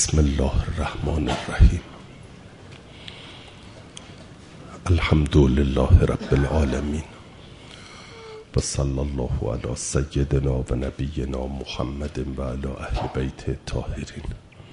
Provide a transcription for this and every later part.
بسم الله الرحمن الرحیم. الحمد لله رب العالمین و صلی الله علی سیدنا و نبینا محمد و علی اهل بیت الطاهرین.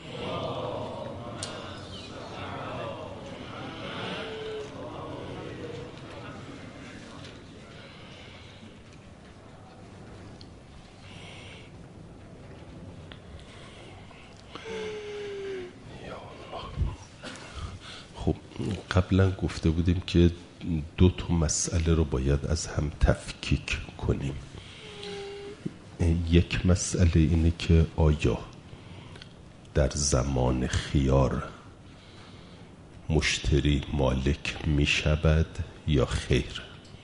خب قبلا گفته بودیم که دو تا مسئله رو باید از هم تفکیک کنیم. یک مسئله اینه که آیا در زمان خیار مشتری مالک می شود یا خیر،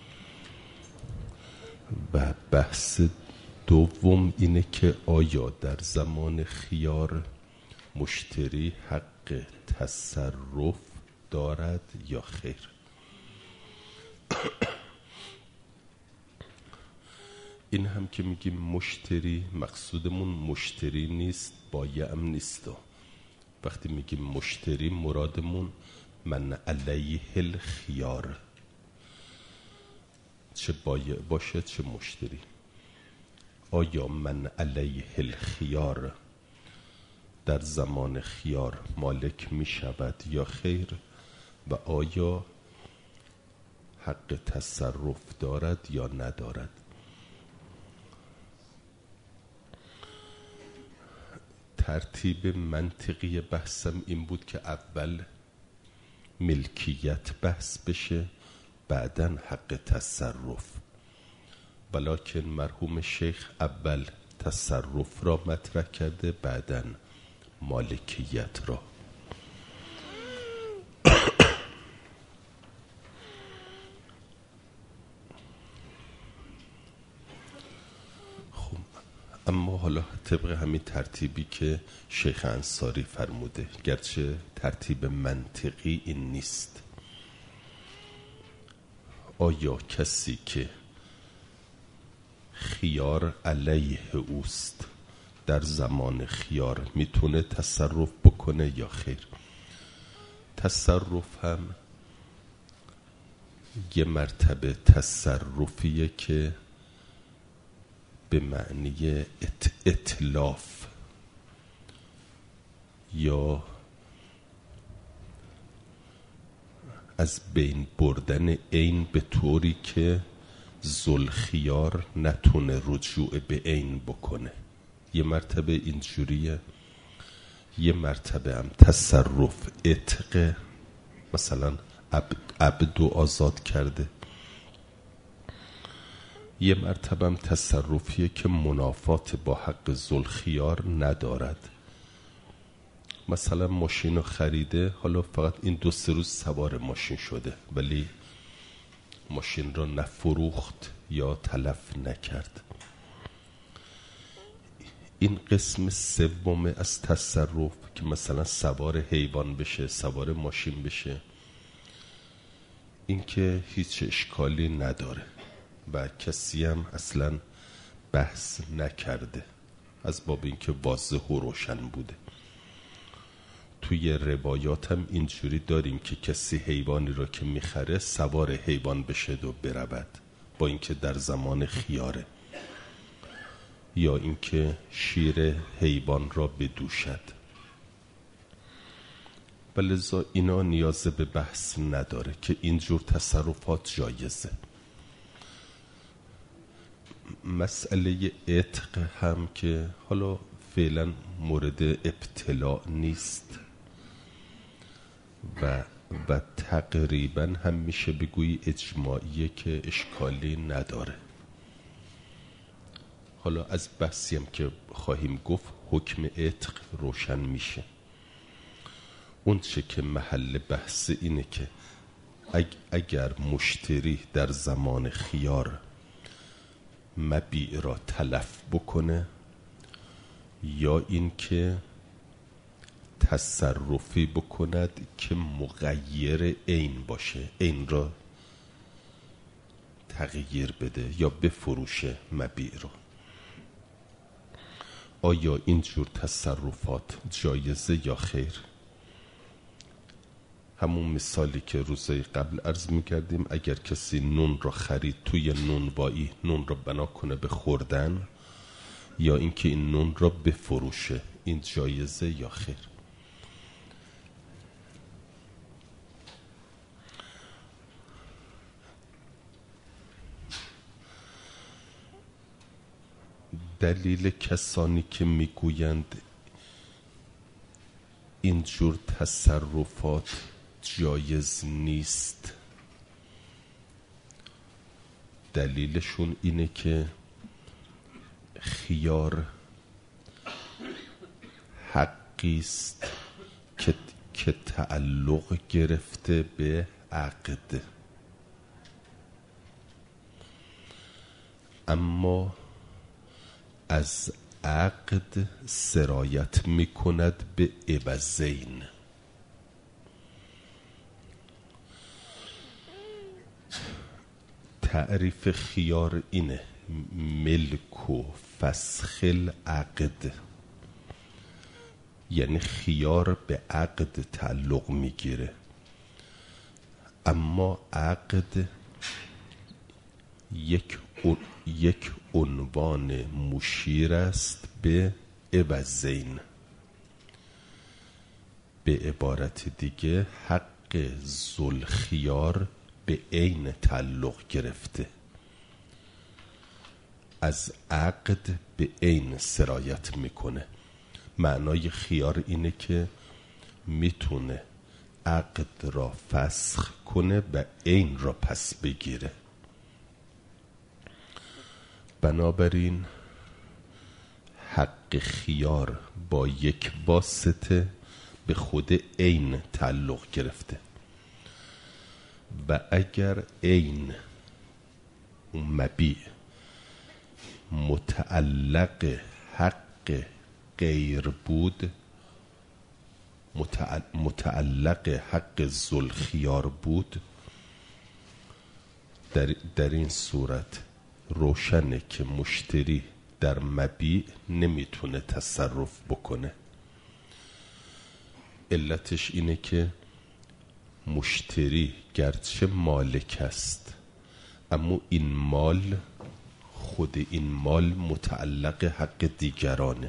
و بحث دوم اینه که آیا در زمان خیار مشتری حق تصرف دارد یا خیر. این هم که میگیم مشتری، مقصودمون مشتری نیست، بایع هم نیست. وقتی میگیم مشتری مرادمون من علیه الخیار، چه بایع باشه چه مشتری. آیا من علیه الخیار در زمان خیار مالک می شود یا خیر، و آیا حق تصرف دارد یا ندارد. ترتیب منطقی بحثم این بود که اول ملکیت بحث بشه، بعداً حق تصرف. ولکن مرحوم شیخ اول تصرف را مطرح کرده، بعداً مالکیت را. خب اما حالا طبق همین ترتیبی که شیخ انصاری فرموده، گرچه ترتیب منطقی این نیست. آیا کسی که خیار علیه اوست در زمان خیار میتونه تصرف بکنه یا خیر؟ تصرف هم یه مرتبه تصرفیه که به معنی اتلاف یا از بین بردن عین به طوری که ذوالخیار نتونه رجوع به عین بکنه. یه مرتبه اینجوریه، یه مرتبه هم تصرف عتق، مثلا عبدو آزاد کرده. یه مرتبه هم تصرفیه که منافات با حق ذوالخیار ندارد. مثلا ماشین رو خریده، حالا فقط این 2-3 روز سوار ماشین شده، ولی ماشین را نفروخت یا تلف نکرد. این قسم سوم از تصرف که مثلا سوار حیوان بشه، سوار ماشین بشه، این که هیچ اشکالی نداره و کسی هم اصلا بحث نکرده، از باب اینکه واضح و روشن بوده. توی روایات هم اینجوری داریم که کسی حیوانی را که میخره سوار حیوان بشه و برود، با اینکه در زمان خیاره، یا اینکه شیر حیوان را بدوشد. ولذا اینا نیاز به بحث نداره که اینجور تصرفات جایزه. مسئله عتق هم که حالا فعلا مورد ابتلاء نیست و تقریبا هم میشه بگویی اجماعیه که اشکالی نداره. حالا از بحثی هم که خواهیم گفت حکم عتق روشن میشه. اون چه که محل بحث اینه که اگر مشتری در زمان خیار مبیع را تلف بکنه، یا این که تصرفی بکند که مغیر عین باشه، عین را تغییر بده یا بفروشه مبیع را. آیا اینجور تصرفات جایزه یا خیر؟ همون مثالی که روزهای قبل عرض میکردیم، اگر کسی نون را خرید توی نونوایی نون را بنا کنه به خوردن، یا اینکه این نون را بفروشه، این جایزه یا خیر؟ دلیل کسانی که میگویند اینجور تصرفات جایز نیست، دلیلشون اینه که خیار حقیست که تعلق گرفته به عقد، اما از عقد سرایت می کند به عوضین. تعریف خیار اینه: ملک و فسخ العقد، یعنی خیار به عقد تعلق میگیره، اما عقد یک عنوان مشیر است به عوضین. به عبارت دیگه حق ذوالخیار به عین تعلق گرفته، از عقد به عین سرایت میکنه. معنای خیار اینه که میتونه عقد را فسخ کنه و عین را پس بگیره. بنابراین حق خیار با یک واسطه به خود عین تعلق گرفته و اگر عین مبیع متعلق حق غیر بود، متعلق حق ذوالخیار بود، در این صورت روشنه که مشتری در مبیع نمیتونه تصرف بکنه. علتش اینه که مشتری گرچه مالک است، اما این مال، خود این مال متعلق حق دیگرانه.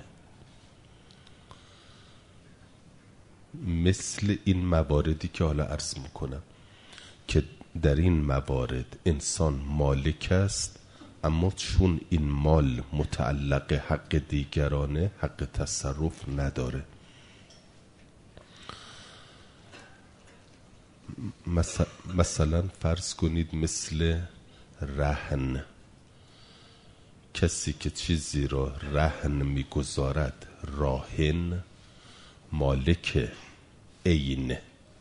مثل این مواردی که حالا عرض میکنم که در این موارد انسان مالک است، اما چون این مال متعلق حق دیگرانه، حق تصرف نداره. مثلا فرض کنید مثل رهن، کسی که چیزی را رهن میگذارد، راهن مالک عینه،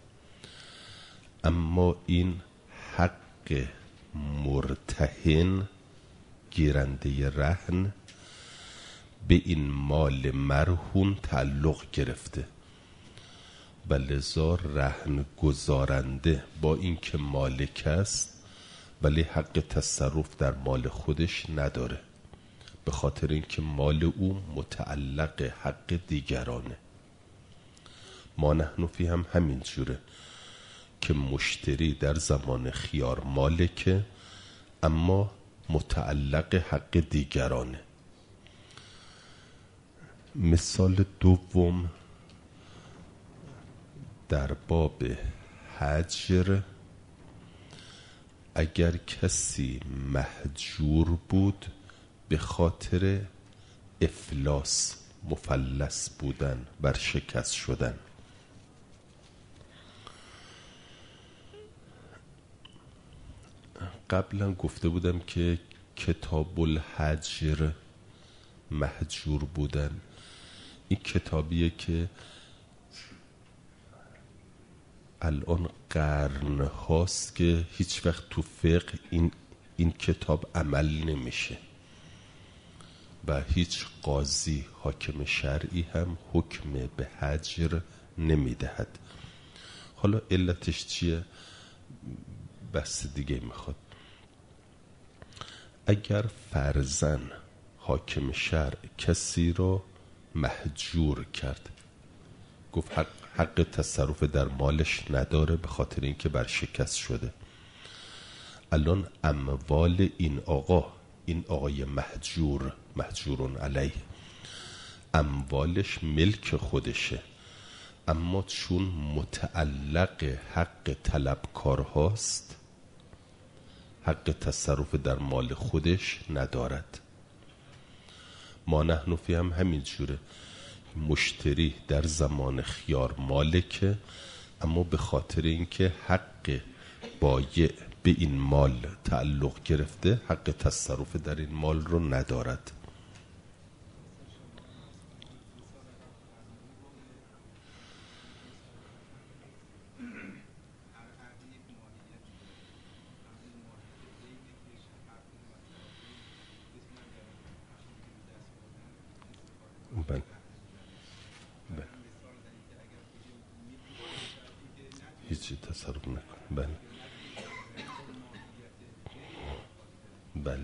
اما این حق مرتهن، گیرنده رهن، به این مال مرهون تعلق گرفته و لذا رهن گذارنده با اینکه مالک است ولی حق تصرف در مال خودش نداره، به خاطر اینکه مال او متعلق حق دیگرانه. ما نحن فی هم همین جوره که مشتری در زمان خیار مالکه، اما متعلق حق دیگرانه. مثال دوم در باب حجر، اگر کسی مهجور بود به خاطر افلاس، مفلس بودن، ورشکست شدن، قبلا گفته بودم که کتاب الحجر مهجور بودن، این کتابیه که الان قرن هاست که هیچ وقت تو فقه این کتاب عمل نمیشه و هیچ قاضی حاکم شرعی هم حکم به حجر نمیدهد. حالا علتش چیه؟ بحث دیگه میخواد. اگر فرضاً حاکم شرع کسی رو محجور کرد. گفت حق تصرف در مالش نداره به خاطر اینکه برشکست شده. الان اموال این آقای محجورون علیه، اموالش ملک خودشه، اما چون متعلق حق طلبکار هاست حق تصرف در مال خودش ندارد. ما نحن فی هم همین جوره، مشتری در زمان خیار مالکه، اما به خاطر اینکه حق بایع به این مال تعلق گرفته حق تصرف در این مال رو ندارد. بله. بله. هیچی تصرف نکن. بله. بله.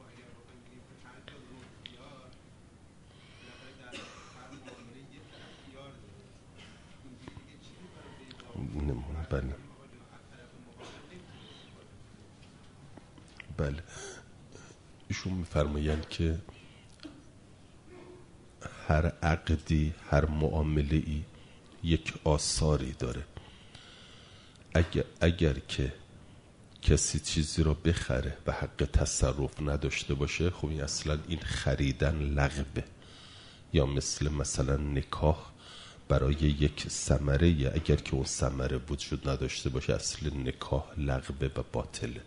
بله. بله. ایشون میفرمایند که هر عقدی، هر معامله‌ای یک آثاری داره. اگر که کسی چیزی رو بخره و حق تصرف نداشته باشه، خب این اصلا این خریدن لغوه. یا مثلا نکاح برای یک ثمره، اگر که اون ثمره وجود نداشته باشه اصل نکاح لغوه و باطله.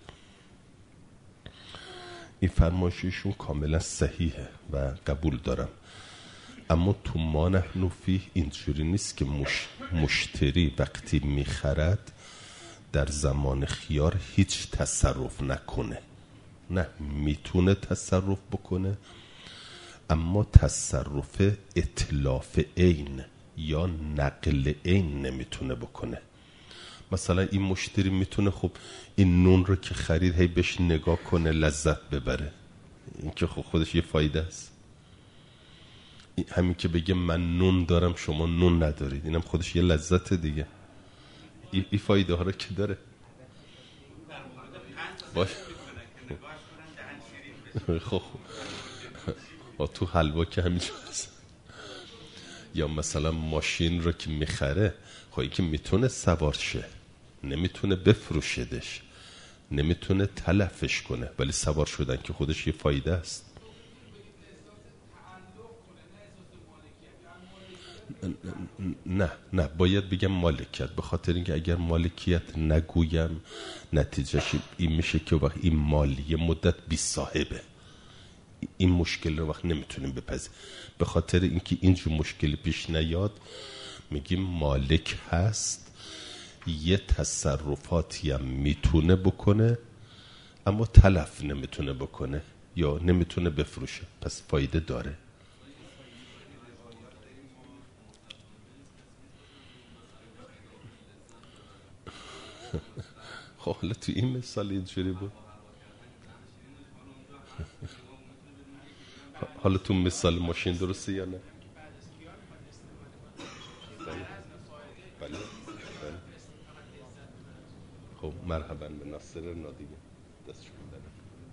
این فرمایششون کاملا صحیحه و قبول دارم، اما تو ما نحن فیه اینجوری نیست که مشتری وقتی میخرد در زمان خیار هیچ تصرف نکنه. نه، میتونه تصرف بکنه، اما تصرف اتلاف عین یا نقل عین نمیتونه بکنه. مثلا این مشتری میتونه خب این نون رو که خرید هی بهش نگاه کنه لذت ببره، این که خب خودش یه فایده است. همین که بگه من نون دارم شما نون ندارید، اینم خودش یه لذت دیگه. این فایده ها رو که داره. باش خب تو حلوا که همینجور هست. یا مثلا ماشین رو که میخره، خب این که میتونه سوار شه، نمیتونه بفروشدش، نمیتونه تلفش کنه، ولی سوار شدن که خودش یه فایده است. نه باید بگم مالکیت، به خاطر اینکه اگر مالکیت نگویم نتیجهش این میشه که وقت این مال یه مدت بی صاحبه. این مشکل رو وقت نمیتونیم بپذیریم. به خاطر اینکه اینجور مشکلی پیش نیاد میگیم مالک هست، یه تصرفاتی هم میتونه بکنه اما تلف نمیتونه بکنه یا نمیتونه بفروشه، پس فایده داره. خب حالا تو این مثال اینجوری بود. حالا تو مثال ماشین درسته یا نه؟ بله. خب مرحبا به ناصر نادیگه، دستشون بدن.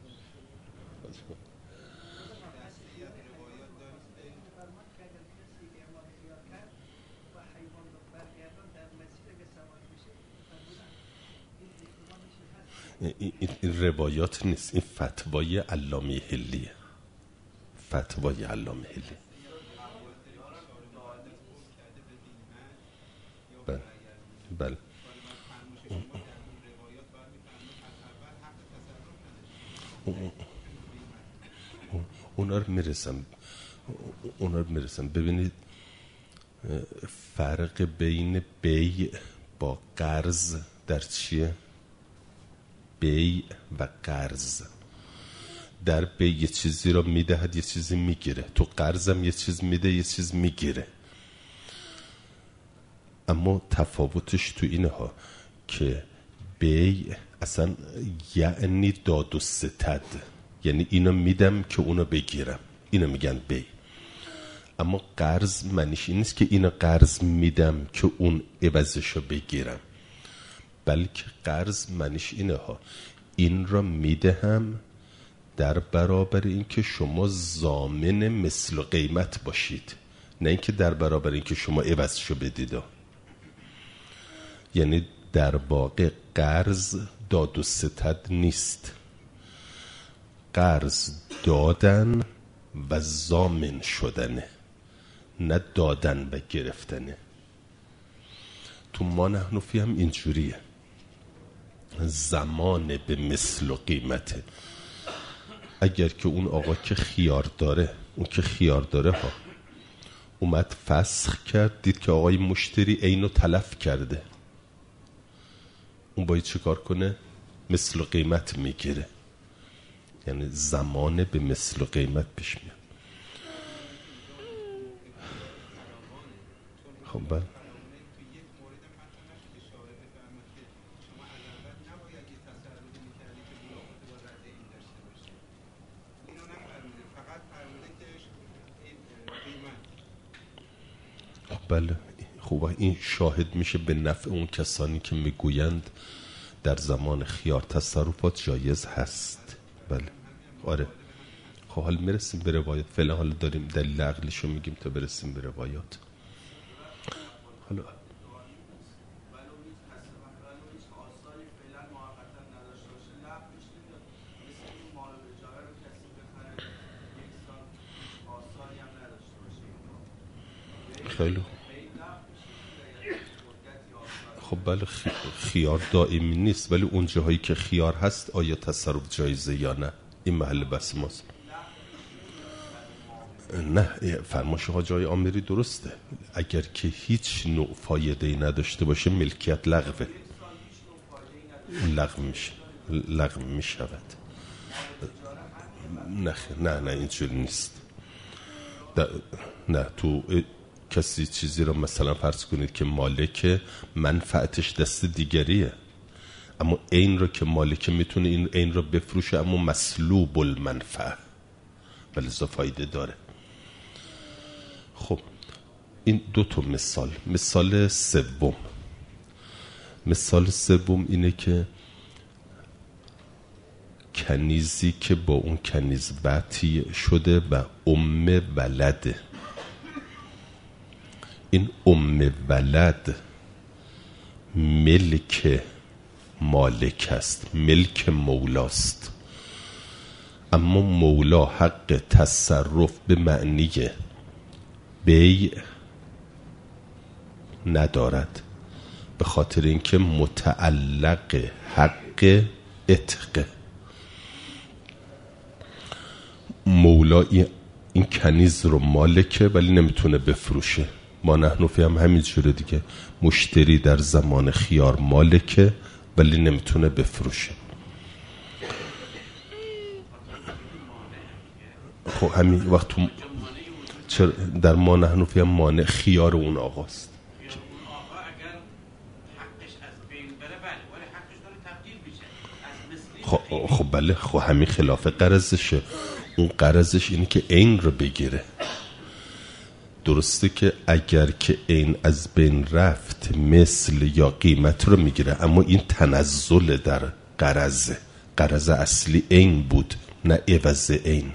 این روایات نیست، این فتوای علامه حلیه. فتوای علامه حلی. بله بله. اونا رو میرسم. ببینید فرق بین بیع با قرض در چیه؟ بیع و قرض. در بیع یه چیزی رو میدهد یه چیزی میگیره، تو قرضم یه چیز میده یه چیز میگیره. اما تفاوتش تو اینه ها که بیع اصلا یعنی داد و ستد، یعنی اینو میدم که اونو بگیرم، اینو میگن بیع. اما قرض معنیش این نیست که اینو قرض میدم که اون عوضشو بگیرم، بلکه قرض معنیش اینه ها، این را میدهم در برابر اینکه شما ضامن مثل و قیمت باشید، نه اینکه در برابر اینکه شما عوضشو بدید. یعنی در واقع قرض داد و ستد نیست، قرض دادن و ضامن شدنه، نه دادن و گرفتنه. تو ما نحنفی هم اینجوریه، زمان به مثل و قیمته. اگر که اون آقا که خیار داره، اون که خیار داره ها، اومد فسخ کرد، دید که آقای مشتری اینو تلف کرده، اون باید چه کار کنه؟ مثل و قیمت میگیره. یعنی زمان به مثل و قیمت پیش میاد. خب بله بله خوبه، این شاهد میشه به نفع اون کسانی که میگویند در زمان خیار تصرفات جایز هست. بله آره. خب حالا میرسیم به روایات، فعلا حالا داریم دلیل عقلیشو میگیم تا برسیم به روایات. حالا خیلی خب بله خیار دائمی نیست، ولی اون جاهایی که خیار هست آیا تصرف جایزه یا نه، این محل بحث ماست. نه فرمایش آقای آمری درسته، اگر که هیچ نوع فایده ای نداشته باشه ملکیت لغو می شود. نه اینجوری نیست. نه تو کسی چیزی رو مثلا فرض کنید که مالک منفعتش دست دیگریه، اما این رو که مالک میتونه این رو بفروشه، اما مسلوب المنفعه، ولی فایده داره. خب این دو تا مثال سوم اینه که کنیزی که با اون کنیز وطی شده و ولده، این ولد ملک مالک است، ملک مولاست، اما مولا حق تصرف به معنی بیع ندارد، به خاطر اینکه متعلق حق عتق. مولا این کنیز رو مالکه ولی نمیتونه بفروشه. ما نحنفی هم همین جوره دیگه، مشتری در زمان خیار مالکه ولی نمیتونه بفروشه. خب همین وقت در ما نحنفی هم مانع خیار اون آقاست. خب بله، خب همین خلاف قرضشه. اون قرضش اینه که عین رو بگیره. درسته که اگر که عین از بین رفت مثل یا قیمت رو میگیره، اما این تنزل در قرض اصلی عین بود نه عوض عین.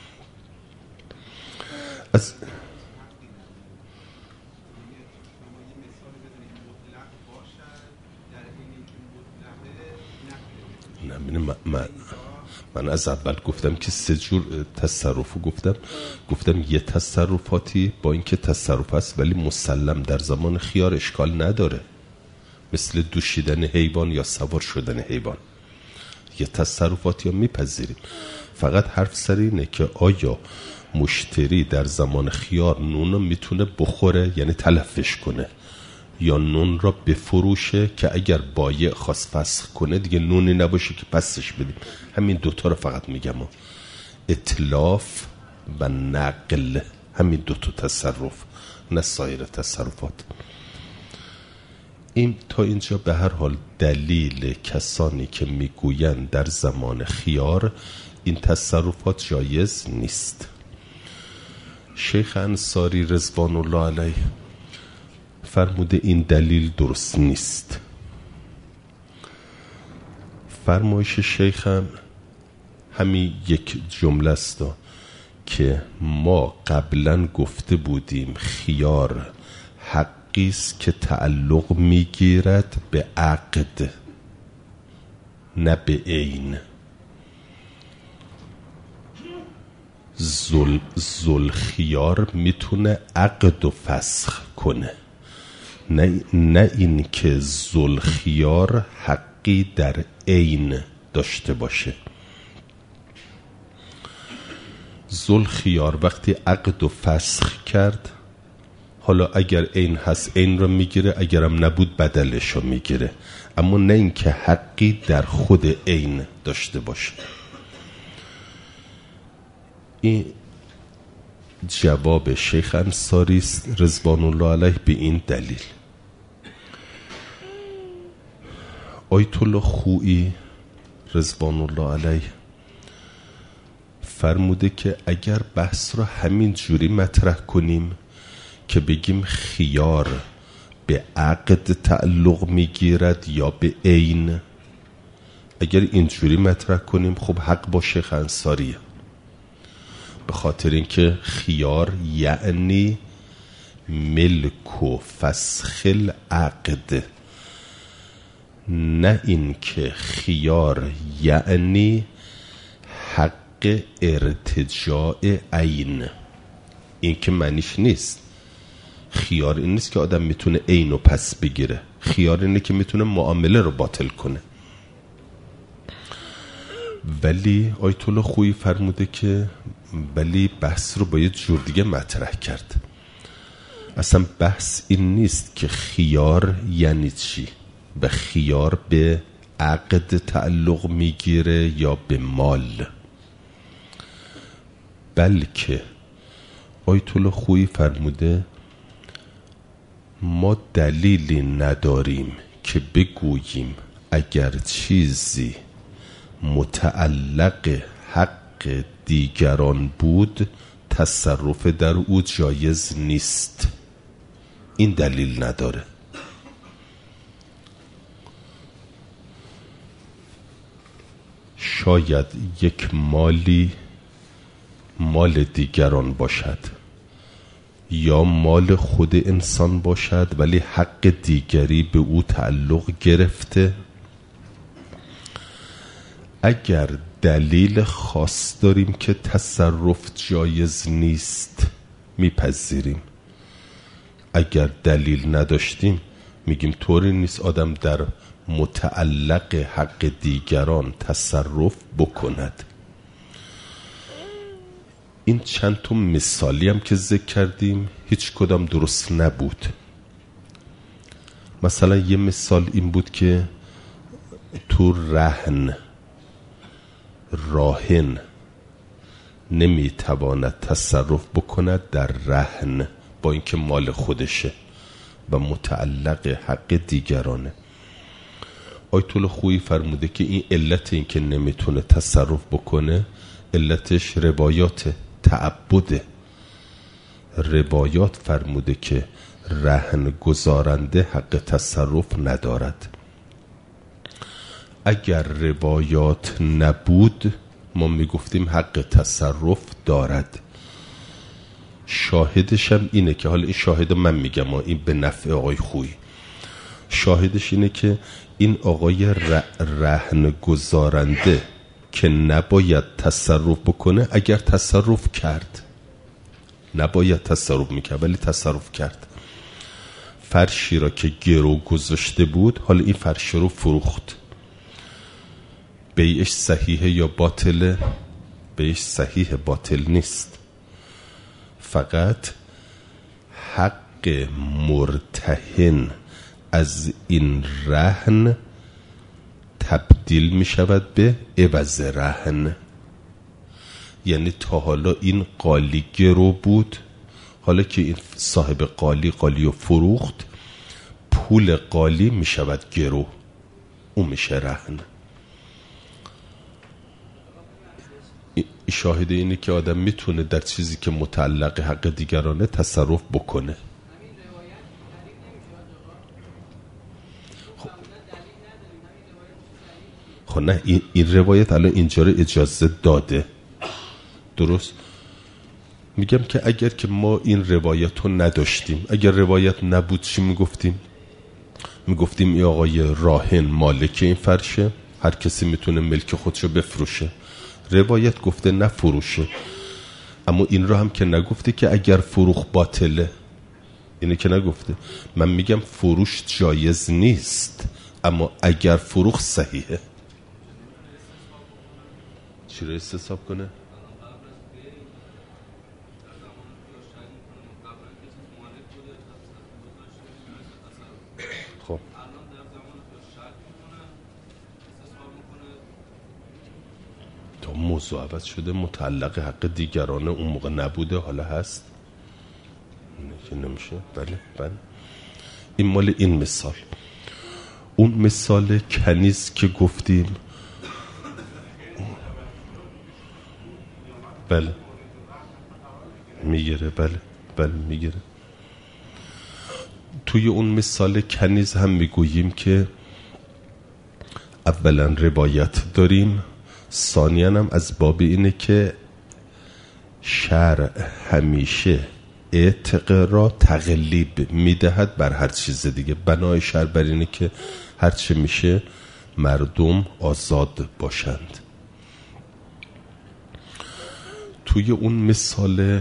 من از اول گفتم که 3 جور تصرفو گفتم یه تصرفاتی با اینکه تصرف است ولی مسلم در زمان خیار اشکال نداره، مثل دوشیدن حیوان یا سوار شدن حیوان. یه تصرفاتی رو میپذیریم، فقط حرف سر اینه که آیا مشتری در زمان خیار نون رو میتونه بخوره، یعنی تلفش کنه، یا نون را بفروشه که اگر بایع خواست فسخ کنه دیگه نونی نباشه که پسش بدیم. همین دوتا رو فقط میگم، اتلاف و نقل، همین دوتا تصرف، نه سایر تصرفات. این تا اینجا به هر حال دلیل کسانی که میگویند در زمان خیار این تصرفات جایز نیست. شیخ انصاری رضوان الله علیه فرموده این دلیل درست نیست. فرمایش شیخم همین یک جمله است که ما قبلا گفته بودیم خیار حقی است که تعلق میگیرد به عقد نه به عین. ذوالخیار میتونه عقد و فسخ کنه، نه این که ذوالخیار حقی در عین داشته باشه. ذوالخیار وقتی عقد و فسخ کرد، حالا اگر عین هست عین رو میگیره، اگرم نبود بدلش رو میگیره، اما نه این که حقی در خود عین داشته باشه. این جواب شیخ انصاری رضوان الله علیه به این دلیل. آیت الله خویی رضوان الله علیه فرموده که اگر بحث رو همین جوری مطرح کنیم که بگیم خیار به عقد تعلق میگیرد یا به عین، اگر اینجوری مطرح کنیم خب حق با شیخ انصاریه، به خاطر اینکه خیار یعنی ملک و فسخ العقد، نه این که خیار یعنی حق ارتجاع عین. این که معنیش نیست. خیار این نیست که آدم میتونه عین و پس بگیره، خیار اینه که میتونه معامله رو باطل کنه. ولی آیت الله خویی فرموده که ولی بحث رو باید جور دیگه مطرح کرد. اصلا بحث این نیست که خیار یعنی چی، به خیار به عقد تعلق میگیره یا به مال، بلکه آیت الله خویی فرموده ما دلیلی نداریم که بگوییم اگر چیزی متعلق حق دیگران بود تصرف در او جایز نیست. این دلیل نداره. شاید یک مالی مال دیگران باشد یا مال خود انسان باشد ولی حق دیگری به او تعلق گرفته. اگر دلیل خاص داریم که تصرف جایز نیست میپذیریم، اگر دلیل نداشتیم میگیم طوری نیست آدم در متعلق حق دیگران تصرف بکند. این چند تا مثالی هم که ذکر کردیم هیچ کدام درست نبود. مثلا یه مثال این بود که تو راهن نمیتواند تصرف بکند در رهن با اینکه مال خودشه و متعلق حق دیگرانه. آیت الله خویی فرموده که این علت این که نمیتونه تصرف بکنه علتش روایات تعبده. روایات فرموده که رهن گذارنده حق تصرف ندارد. اگر روایات نبود ما میگفتیم حق تصرف دارد. شاهدش هم اینه که حالا این شاهد من میگم این به نفع آقای خویی، شاهدش اینه که این آقای رهن گذارنده که نباید تصرف بکنه اگر تصرف کرد، نباید تصرف میکرد ولی تصرف کرد، فرشی را که گرو گذاشته بود حالا این فرش رو فروخت، بیعش صحیحه یا باطله؟ بیعش صحیح، باطل نیست. فقط حق مرتهن از این رهن تبدیل می شود به عوض رهن. یعنی تا حالا این قالی گرو بود، حالا که این صاحب قالی رو فروخت، پول قالی می شود گرو، اون میشه رهن. شاهد اینه که آدم میتونه در چیزی که متعلق حق دیگرانه تصرف بکنه. خب نه، این روایت الان اینجا رو اجازه داده، درست؟ میگم که اگر که ما این روایت رو نداشتیم، اگر روایت نبود چی میگفتیم؟ میگفتیم این آقای راهن مالک این فرشه، هر کسی میتونه ملک خودشو بفروشه. روایت گفته نفروشه، اما این رو هم که نگفته که اگر فروخ باطله، اینه که نگفته. من میگم فروش جایز نیست، اما اگر فروخ صحیحه. چی رو استصحاب کنه؟ خب تا موضوع عوض شده، متعلق حق دیگرانه اون موقع نبوده، حالا هست، اینه که نمیشه. بله این مال این مثال. اون مثال کنیز که گفتیم، بله میگیره، بله میگیره. توی اون مثال کنیز هم میگوییم که اولا روایت داریم، ثانیاً هم از باب اینه که شرع همیشه اعتق را تغلیب میدهد بر هر چیز دیگه. بنای شرع بر اینه که هر چه میشه مردم آزاد باشند. توی اون مثال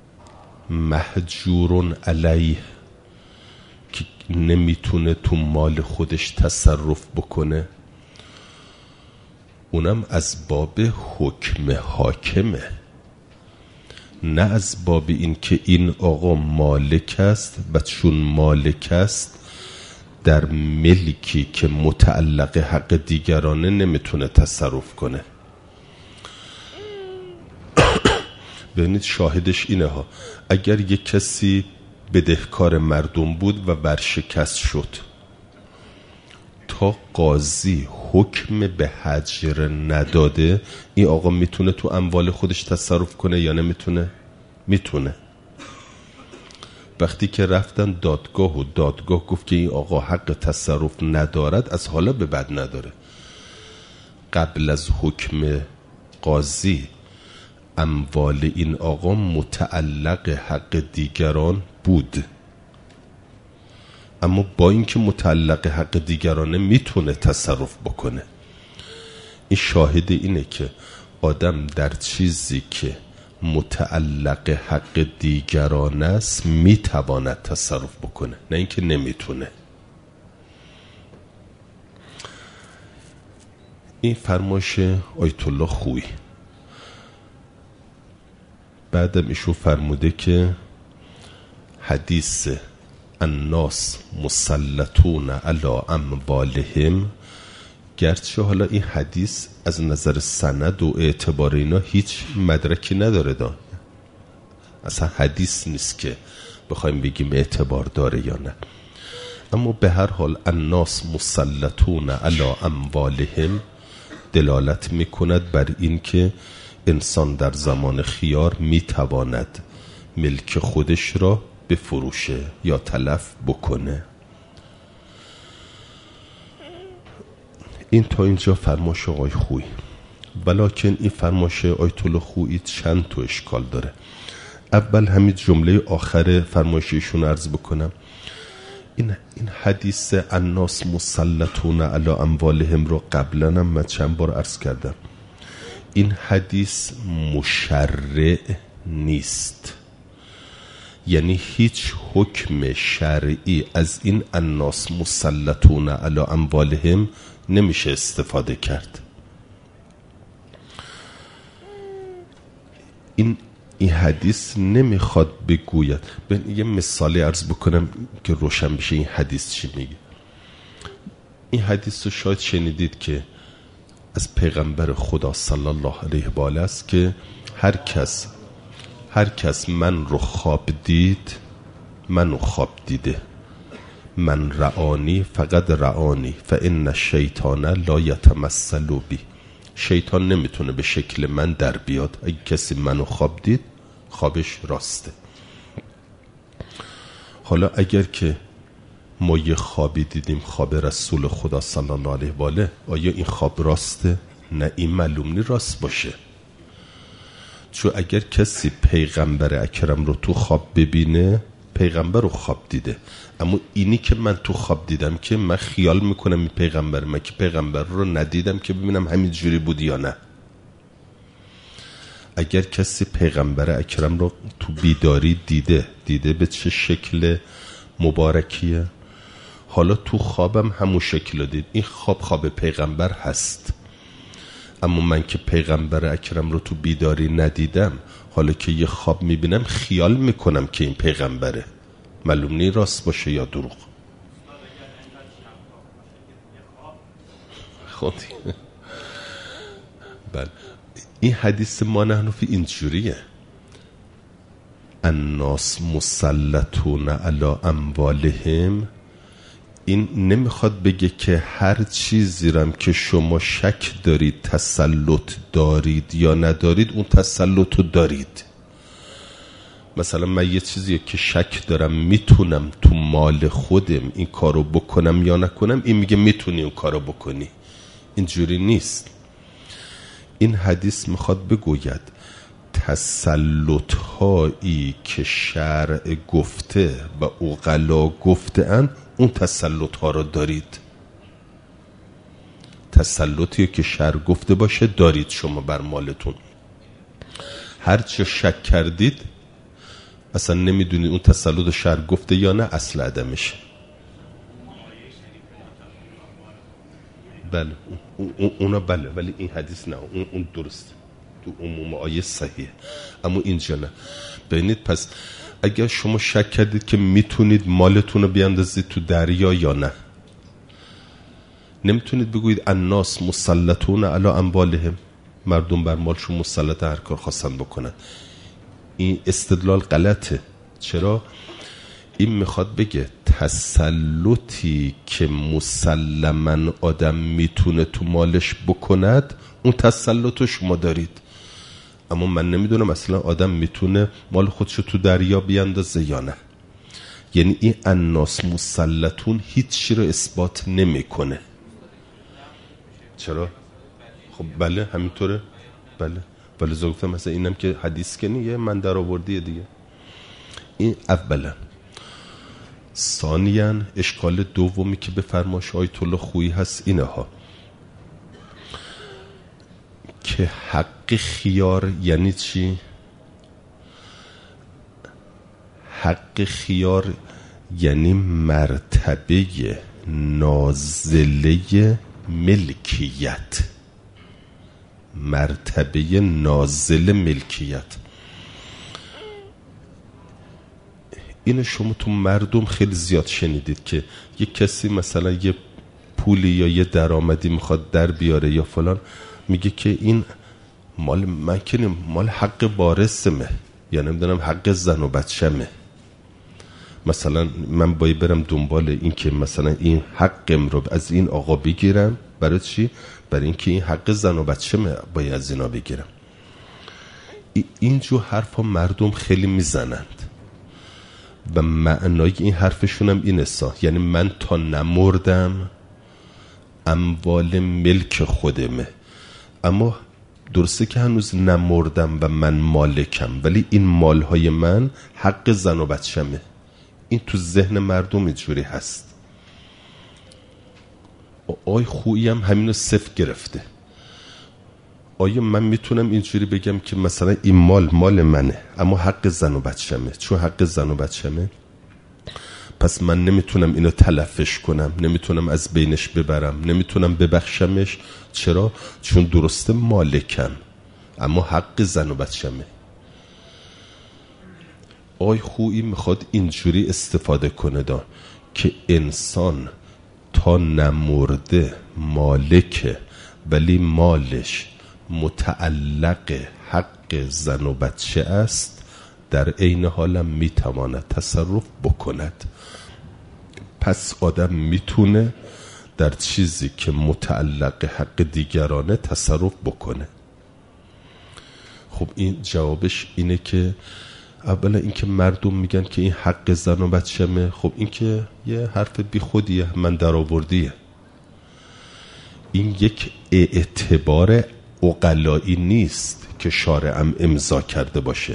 محجور علیه که نمیتونه تو مال خودش تصرف بکنه، اونم از باب حکم حاکمه، نه از باب این که این آقا مالک است و چون مالک است در ملکی که متعلق حق دیگرانه نمیتونه تصرف کنه. ببینید شاهدش اینه ها، اگر یک کسی بدهکار مردم بود و ورشکست شد، تا قاضی حکم به حجر نداده این آقا میتونه تو اموال خودش تصرف کنه یا نمیتونه؟ میتونه. وقتی که رفتن دادگاه و دادگاه گفت که این آقا حق تصرف ندارد، از حالا به بعد نداره. قبل از حکم قاضی اموال این آقا متعلق حق دیگران بود، اما با اینکه متعلق حق دیگرانه میتونه تصرف بکنه. این شاهد اینه که آدم در چیزی که متعلق حق دیگران است میتواند تصرف بکنه، نه اینکه نمیتونه. این فرمایش آیت الله خویی. بعدم ایشون فرموده که حدیث الناس مسلطون علی اموالهم، گرچه حالا این حدیث از نظر سند و اعتبار اینا هیچ مدرکی نداره، اصلا حدیث نیست که بخوایم بگیم اعتبار داره یا نه، اما به هر حال الناس مسلطون علی اموالهم دلالت میکند بر این که انسان در زمان خیار میتواند ملک خودش را بفروشه یا تلف بکنه. این تا اینجا فرمایش آقای خویی. ولیکن این فرمایش آیت الله خویی چند تا اشکال داره. اول همین جمله آخر فرمایششون عرض بکنم. این حدیث الناس مسلطون علی اموالهم رو قبلا هم من چند بار عرض کردم. این حدیث مشرع نیست، یعنی هیچ حکم شرعی از این الناس مسلطون علی اموالهم نمیشه استفاده کرد. این حدیث نمیخواد بگوید. یه مثالی عرض بکنم که روشن بشه این حدیث چی میگه. این حدیث رو شاید شنیدید که از پیغمبر خدا صلی الله علیه و آله است که هر کس من رو خواب دید منو خواب دیده، من رعانی فقط رعانی فان الشیطان لا یتمثل بی. شیطان نمیتونه به شکل من در بیاد. اگه کسی منو خواب دید خوابش راسته. حالا اگر که ما یه خوابی دیدیم، خواب رسول خدا صلی الله علیه و آله، آیا این خواب راسته؟ نه، این معلوم نی راست باشه. چون اگر کسی پیغمبر اکرم رو تو خواب ببینه، پیغمبر رو خواب دیده، اما اینی که من تو خواب دیدم که من خیال میکنم این پیغمبر، من که پیغمبر رو ندیدم که ببینم همین جوری بود یا نه. اگر کسی پیغمبر اکرم رو تو بیداری دیده به چه شکل مبارکیه، حالا تو خوابم همون شکل دید، این خواب پیغمبر هست. اما من که پیغمبر اکرم رو تو بیداری ندیدم، حالا که یه خواب میبینم خیال میکنم که این پیغمبره، معلوم نی راست باشه یا دروغ. خود بله، این حدیث ما نحن فی اینجوریه: الناس مسلطون علی اموالهم. این نمیخواد بگه که هر چیزی رم که شما شک دارید تسلط دارید یا ندارید، اون تسلط رو دارید. مثلا من یه چیزی که شک دارم میتونم تو مال خودم این کارو بکنم یا نکنم، این میگه میتونی اون کارو بکنی. اینجوری نیست. این حدیث میخواد بگوید تسلط هایی که شرع گفته و عقلا گفته ان، اون تسلط ها رو دارید. تسلطی که شرع گفته باشه دارید شما بر مالتون. هر چه شک کردید اصلا نمیدونید اون تسلط شرع گفته یا نه، اصل عدمشه. بله اونا بله، ولی این حدیث نه، اون درست تو عموم آیه صحیح، اما اینجا نه. ببینید، پس اگر شما شک کردید که میتونید مالتون رو بیاندازید تو دریا یا نه، نمیتونید بگویید الناس مسلطون علی اموالهم، مردم بر مالشون مسلط، هر کار خواستن بکنن. این استدلال غلطه. چرا؟ این میخواد بگه تسلطی که مسلماً آدم میتونه تو مالش بکند، اون تسلط رو شما دارید. اما من نمیدونم اصلا آدم میتونه مال خودشو تو دریا بیاندازه یا نه. یعنی این الناس مسلطون هیچی رو اثبات نمیکنه. چرا؟ خب بله همینطوره. بله ولی گفتم مثلا اینم که حدیث که نیه، من در آوردیه دیگه. این اولا. ثانیاً اشکال دومی که به فرمایش آیت الله خویی هست اینه ها که حق خیار یعنی چی؟ حق خیار یعنی مرتبه نازله ملکیت. مرتبه نازل ملکیت. اینو شما تو مردم خیلی زیاد شنیدید که یک کسی مثلا یه پولی یا یه درآمدی میخواد در بیاره یا فلان، میگه که این مال من که مال حق وارثمه، یا نمیدونم حق زن و بچه‌مه. مثلا من باید برم دنبال این که مثلا این حقم رو از این آقا بگیرم. برای چی؟ برای اینکه این حق زن و بچه‌مه، باید از اینا بگیرم. اینجور حرفا مردم خیلی میزنند و معنای این حرفشون هم اینه یعنی من تا نمردم اموال ملک خودمه. اما درسته که هنوز نمردم و من مالکم، ولی این مالهای من حق زن و بچه‌مه. این تو ذهن مردم اینجوری هست. آی خویی هم همینو صفر گرفته. آیا من میتونم اینجوری بگم که مثلا این مال منه اما حق زن و بچه‌مه؟ چون حق زن و بچه‌مه پس من نمیتونم اینو تلفش کنم، نمیتونم از بینش ببرم، نمیتونم ببخشمش. چرا؟ چون درسته مالکم اما حق زن و بچه‌مه. آی خویی میخواد اینجوری استفاده کنه که انسان تا نمرده مالکه، ولی مالش متعلق حق زن و بچه است، در عین حالم میتواند تصرف بکند. پس آدم میتونه در چیزی که متعلق حق دیگرانه تصرف بکنه. خب این جوابش اینه که اولا اینکه مردم میگن که این حق زن و بچه‌مه، خب این که یه حرف بی خودیه، من در آوردیه. این یک اعتبار عقلایی نیست که شارعم امضا کرده باشه.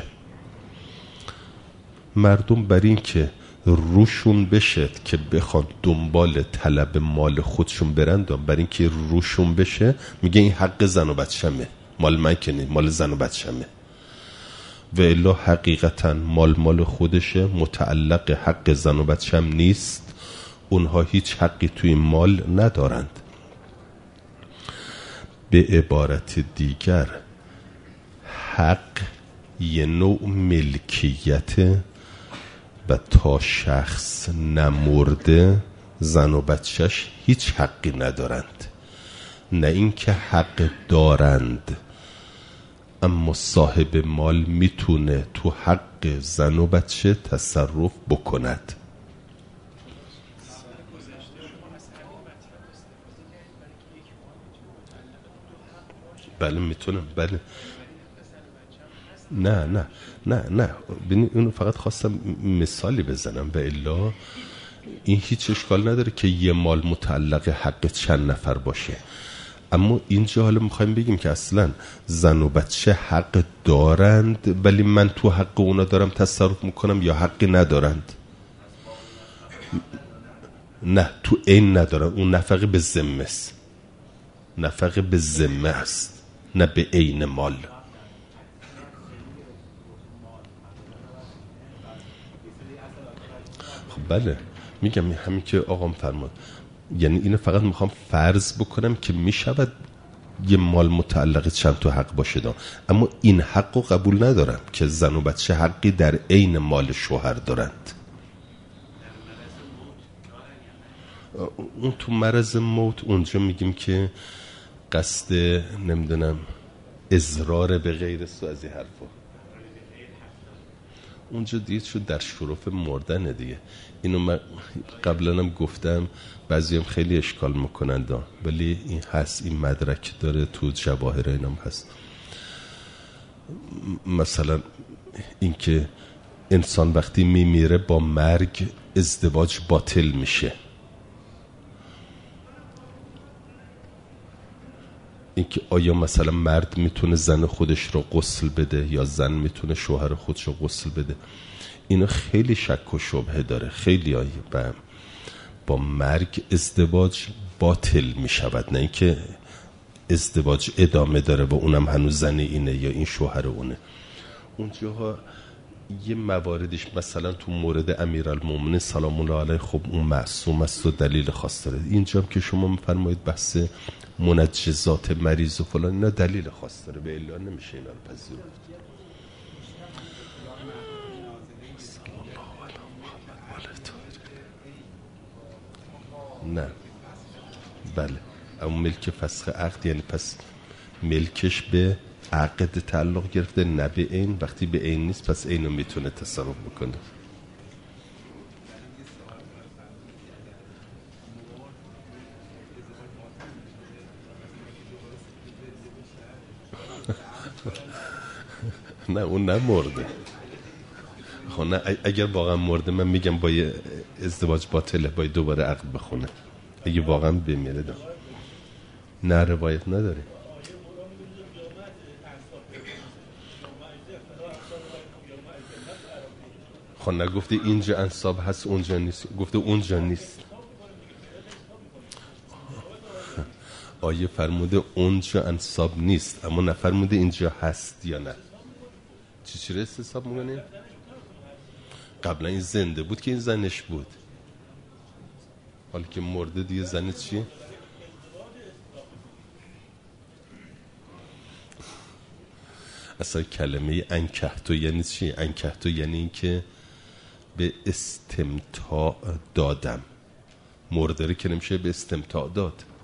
مردم بر این که روشون بشه که بخوان دنبال طلب مال خودشون برند، بر این که روشون بشه میگه این حق زن و بچه‌مه، مال من که نیست، مال زن و بچه‌مه. و الا حقیقتا مال خودشه، متعلق حق زن و بچه‌م نیست. اونها هیچ حقی توی مال ندارند. به عبارت دیگر حق یه نوع ملکیت و تا شخص نمرده زن و بچهش هیچ حقی ندارند. نه اینکه حق دارند، اما صاحب مال میتونه تو حق زن و بچه تصرف بکند. بله میتونم، بله. نه ببین اونو فقط خواستم مثالی بزنم، و الا این هیچ اشکال نداره که یه مال متعلق حق چند نفر باشه. اما اینجا حالا میخوایم بگیم که اصلا زن و بچه حق دارند ولی من تو حق اونا دارم تصرف میکنم، یا حقی ندارند؟ نه، تو این ندارن. اون نفقه به ذمه است، نفقه به ذمه است، نه به عین مال. خب بله، میگم همین که آقام فرمود، یعنی اینو فقط میخوام فرض بکنم که میشود یه مال متعلق چند تا حق باشه دا. اما این حق رو قبول ندارم که زن و بچه حقی در عین مال شوهر دارند. اون تو مرض موت اونجا میگیم که قصد نمیدونم اضرار به غیر است و از این حرفا. اونجا دید شد در شرف مردن دیگه. اینو من قبلا هم گفتم، بعضی هم خیلی اشکال میکنند، ولی این هست، این مدرک داره، تو جواهر اینم هست. مثلا اینکه انسان وقتی میمیره با مرگ ازدواج باطل میشه. اینکه آیا مثلا مرد میتونه زن خودش رو غسل بده یا زن میتونه شوهر خودش رو غسل بده، اینو خیلی شک و شبهه داره. خیلی با مرگ ازدواج باطل میشود، نه اینکه ازدواج ادامه داره و اونم هنوز زن اینه یا این شوهر اونه. اونجاها یه مواردش مثلا تو مورد امیرالمومنین سلام الله علیه، خب اون معصوم است و دلیل خاص داره. اینجا که شما میفرمایید بحث منجزات مریض و فلان، اینا دلیل خاص داره، به الا نمیشه اینا رو پذیرفت. نه بله، اما ملک فسخ عقد یعنی پس ملکش به عقد تعلق گرفته، نه به عین. وقتی به عین نیست پس عینو میتونه تصرف بکنه. نه اون نمرده. خب نه، اگر واقعا مرده من میگم با ازدواج باطله، باید دوباره عقد بخونه اگه واقعا بمیره. نه روایت نداره. خب نگفته اینجا انصاب هست اونجا نیست، گفته اونجا نیست. آیه فرموده اونجا انصاب نیست، اما نفرموده اینجا هست یا نه. چی حساب میکنه؟ قبلا این زنده بود که این زنش بود، حالا که مرده دیگه زن چی؟ اصلا کلمه انکحتو یعنی چی؟ انکحتو یعنی این که به استمتاع دادم. مرداره که نمیشه به استمتاع داد.